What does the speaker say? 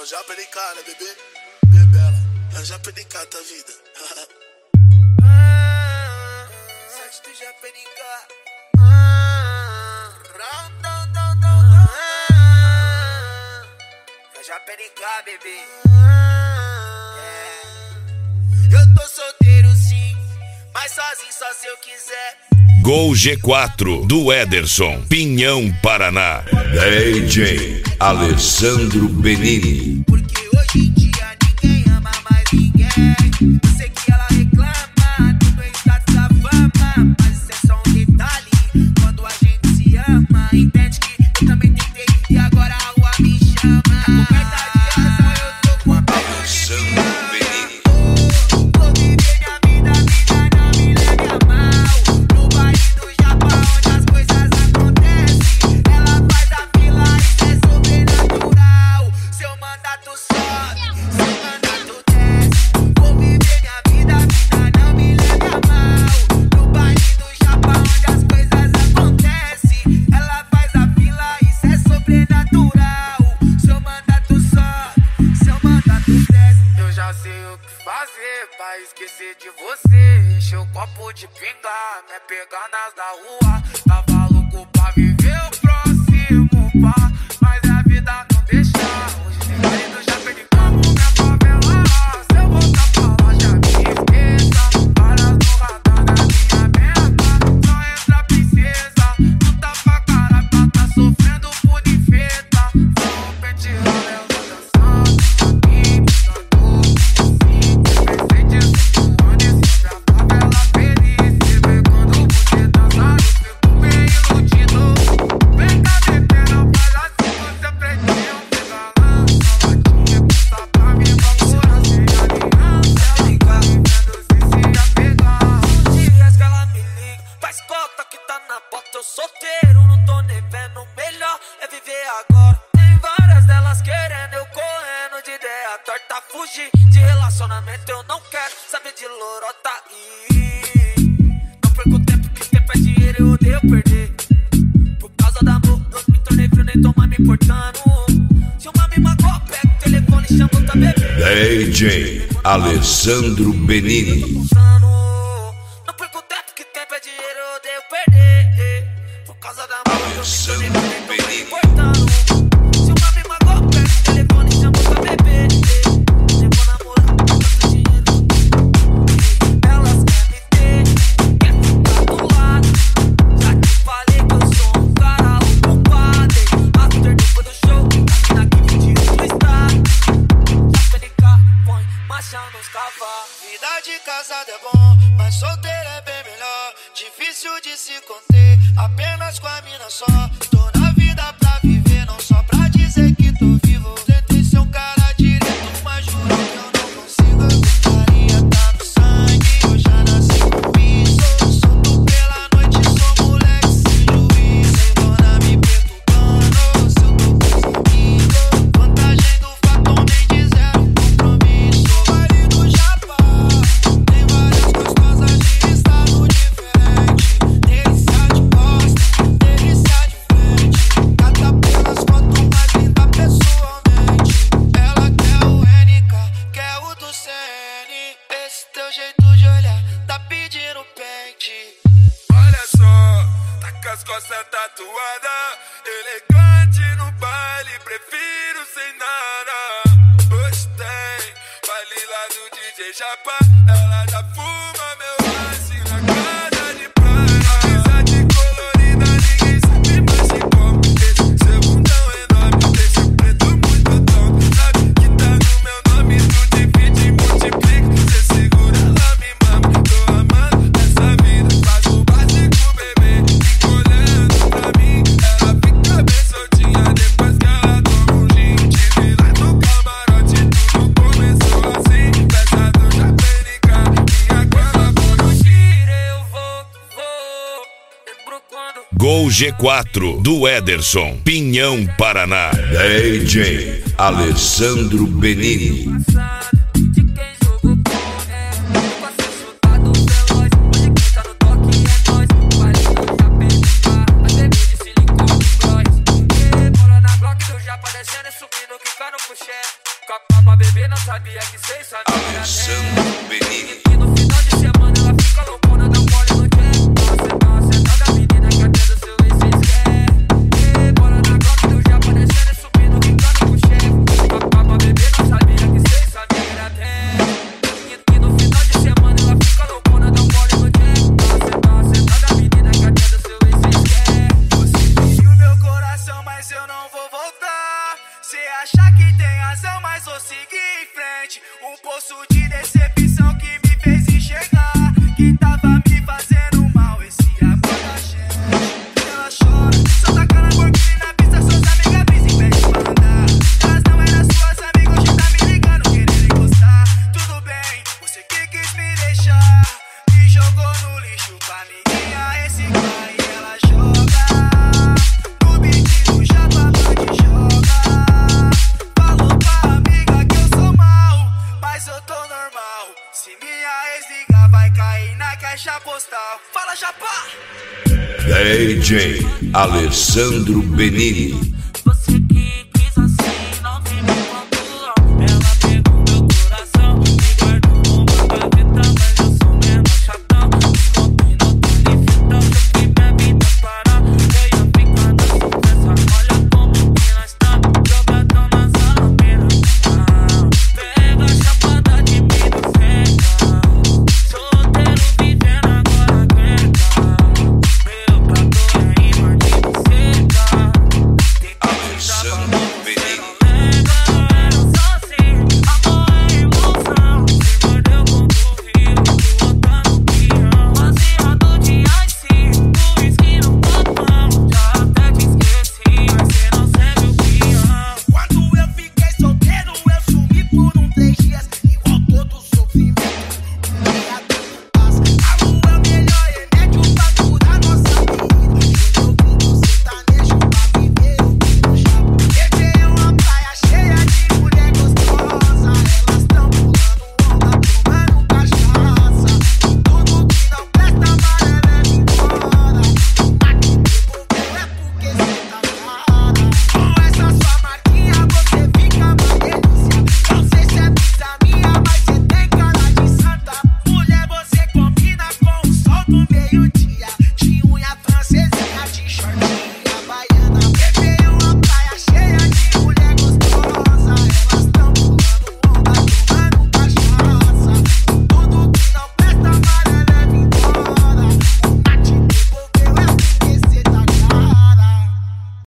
Eu já perdi cara, bebê. Bebela, eu já perdi cara da vida. Sexo do já perdi cara. Eu já perdi cara, bebê. Eu tô solteiro sim, mas sozinho só se eu quiser. Gol G4 do Ederson, Pinhão, Paraná. DJ Alessandro Benini. Porque hoje em dia ninguém ama mais ninguém. Eu sei que ela reclama do meu status da fama, mas isso é só um detalhe. Quando a gente se ama, entende que eu também tentei e agora a rua me chama. Coberta de razão, eu tô com a Alessandro Benini. Vou viver minha vida, vida não me leve a mal. No baile do Japão, onde as coisas acontecem, ela faz a fila, isso é sobrenatural. Seu mandato sobe, seu mandato desce. Vou viver minha vida, vida não me leve a mal. No baile do Japão, onde as coisas acontecem, ela faz a fila, isso é sobrenatural. Seu mandato sobe, seu mandato desce. Eu já sei o que fazer pra esquecer de você. Encher o copo de pinga, me pegar nas da rua. Tava louco pra viver o próximo pá, mas a vida não deixa. Hoje tem marido, já perdi como minha favela. Se eu voltar pra lá, já me esqueça. Várias no radar na minha meta. Só entra princesa, tu tá pra caralho, pra tá sofrendo por infeta. Só um pente ela dançando, e me cantou. Presentes voando sobre a favela feliz. E vê quando você dançar, eu fico meio iludido. Vem cá, bebê, não faz assim, você pretinho. Pega a lança, latinha, passa pra mim, vamos orar sem aliança. Ela fica vivendo sem se apegar. Os dias que ela me liga, faz cota que tá na bota, eu solteiro, não tô nem vendo. Melhor é viver agora. Tem várias delas querendo, eu correndo de ideia torta. Fugir de relacionamento, eu não quero saber de lorota. Não perco tempo, que tempo é dinheiro, eu odeio perder. Por causa do amor, eu me tornei frio, nem tô mais me importando. Se uma me magoa, pega o telefone e chama outra bebê. DJ Alessandro Benini. Não perco tempo, que tempo é dinheiro, eu odeio perder. Por causa da amor, eu me tornei frio, nem tô mais me importando. Se uma me magoa, pega o telefone e chama outra bebê. Eu vou namorar, tanto dinheiro. Elas querem me ter, quer ficar do lado. Já te falei que eu sou um cara ocupado. After depois do show, aqui na que pediu tu está. Já PNK, põe marcha nos cavalos. Vida de casado é bom, mas solteiro é bem melhor. Difícil de se conter, apenas com a mina só. Tô na vida pra viver, não só pra dizer que tô vivo. Tentei ser um cara direito, mas juro que eu não consigo. A putaria tá no sangue, eu já nasci com isso. Solto pela noite, sou moleque sem juízo. Sem dona me perturbando, se eu tô com os amigos. Vantagem do fato, nem de zero compromisso. Baile do Japão, tem várias gostosas de estado diferente. Delícia de costa, delícia de frente. Cata pelas fotos, mais linda pessoalmente. Ela quer o NK, quer o do CN. Esse teu jeito de olhar, tá pedindo pente. Olha só, tá com as costas tatuadas. Elegante no baile, prefiro sem nada. Hoje tem baile lá do DJ Japa. Ela já fuma meu lance na casa de praia. Amizade colorida, ninguém sabe mais se como. Esse segundão enorme, deixa o preto muito top. Sabe que tá no meu nome, tu divide e multiplica. Cê segura, ela me mama. Tô amando essa vida, faz o básico, bebê. Fica olhando pra mim, ela fica bem soltinha. Depois que ela toma um gin, tive lá no camarote, tudo começou assim. Festa do Japénica, minha cama quando gira, eu vou. Lembro quando Gol G4 do Ederson, Pinhão, Paraná. DJ Alessandro Benini. de quem jogou com eu passei chutado veloz. Hoje quem tá no toque é nós. Baile do Japénica, as bebê de silicone, Bros. Mora na Glock do Japa, descendo e subindo, quicando pro chefe. Pra beber não sabia que cê sabia. Alessandro Benini. E no final de semana ela fica loucona, dá um mole no jack. Tá sentada a menina que até do seu ex cês quer. Bora na Glock do Japa descendo e subindo, ficando com o chefe. Pra beber não sabia que cê sabia era até. E no final de semana ela fica loucona, dá um mole no jack. Tá sentada a menina que até do seu ex cês quer. Você feriu meu coração, mas eu não vou voltar. Cê acha que tem razão, mas vou seguir em frente. Um poço de decepção que me fez enxergar que tava me fazendo mal esse amor da gente. Ela chora, só taca na Lamborghini na pista, suas amigas brisa em vez de mandar. Elas não eram suas amigas, hoje tá me ligando, querendo encostar. Tudo bem, você que quis me deixar, me jogou no lixo pra ninguém a reciclar. E ela joga no beat do Japa, Band joga. Falou pra amiga que eu sou mal, mas eu tô normal. Se minha ex ligar, vai cair na caixa postal. Fala, Japa! DJ Alessandro Benini.